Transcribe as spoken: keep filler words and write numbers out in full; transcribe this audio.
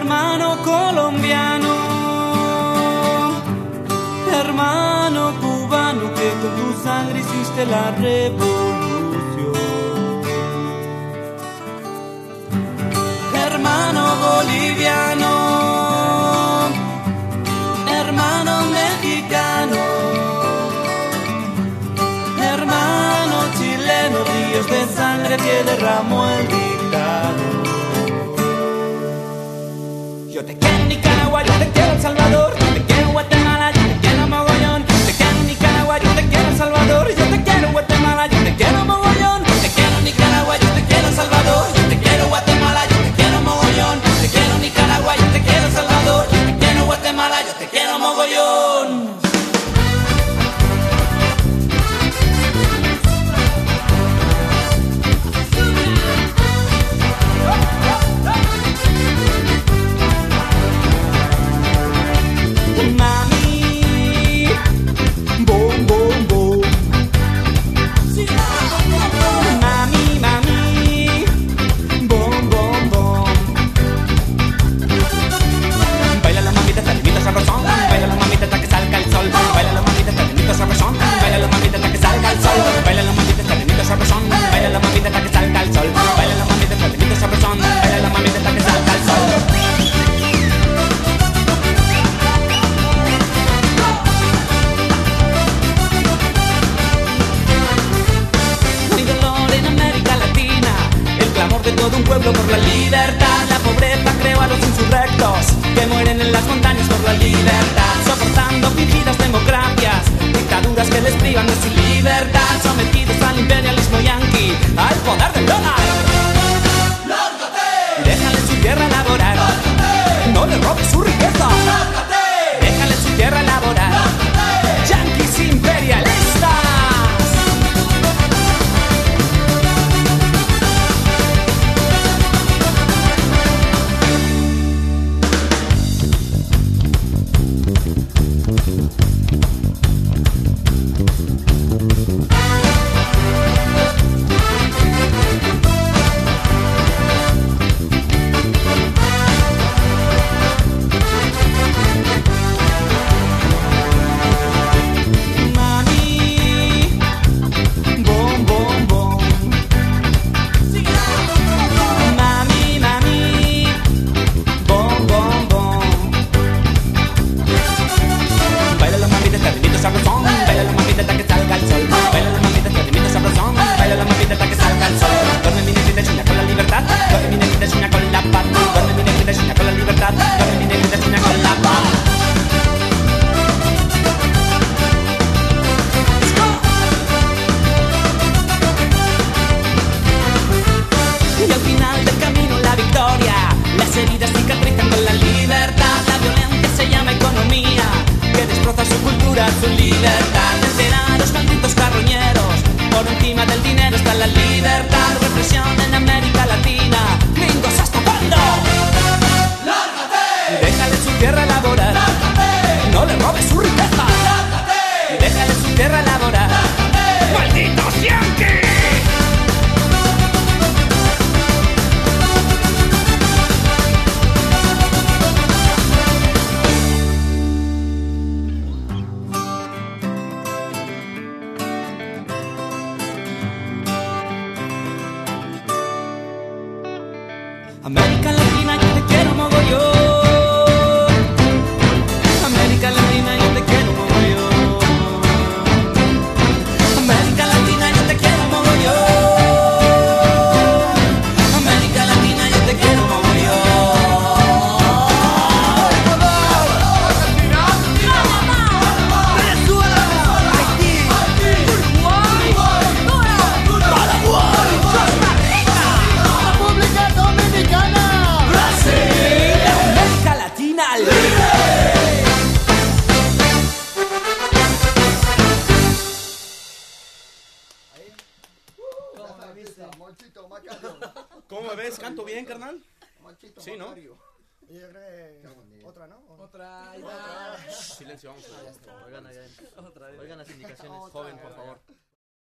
Hermano colombiano, hermano cubano, que con tu sangre hiciste la revolución. Hermano boliviano, hermano mexicano, hermano chileno, ríos de sangre que derramó el dictador. Yo te quiero en Nicaragua, yo te quiero en Salvador, yo te quiero en Guatemala, yo te quiero en mogollón. Te quiero en Nicaragua, yo te quiero en Salvador, yo te quiero en Guatemala, yo te quiero en mogollón. Te quiero en Nicaragua, yo te quiero en Salvador, yo te quiero en Guatemala, yo te quiero en mogollón. Te quiero en Nicaragua, yo te quiero en Salvador, yo te quiero en Guatemala, yo te quiero en mogollón. Todo un pueblo por la libertad. La pobreza creó a los insurrectos que mueren en las montañas por la libertad, soportando fingidas democracias, dictaduras que les privan de su libertad, sometidos al imperialismo yanqui, al poder del dólar. ¡Lárgate! Déjale su tierra laborar. ¡Lárgate! No le robes su riqueza. ¡Lárgate! Déjale su tierra laborar. ¡Lárgate! Yanquis imperialistas. Su libertad, vencerá a los malditos carroñeros. Por encima del dinero está la libertad. Represión en América Latina. Gringos, ¿hasta cuándo? ¡Lárgate! Déjale su tierra laborar. ¡Lárgate! No le robes su riqueza. ¡Lárgate! Déjale su tierra laborar. ¡Lárgate! ¡Malditos yanquis! América Latina, yo te quiero mogollón. América Latina, yo te quiero mogollón. América Latina, yo te quiero mogollón. América Latina, yo te quiero mogollón. Venezuela, Haití, Uruguay, Paraguay, Costa Rica, República Dominicana, Brasil, América Latina libre. ¿Cómo me ves? ¿Canto bien, carnal? Monchito, Sí, ¿no? Macario. Y yo creo que otra, ¿no? Otra, Shh, silencio, vamos a ver. Oigan, oigan las indicaciones, joven, por favor.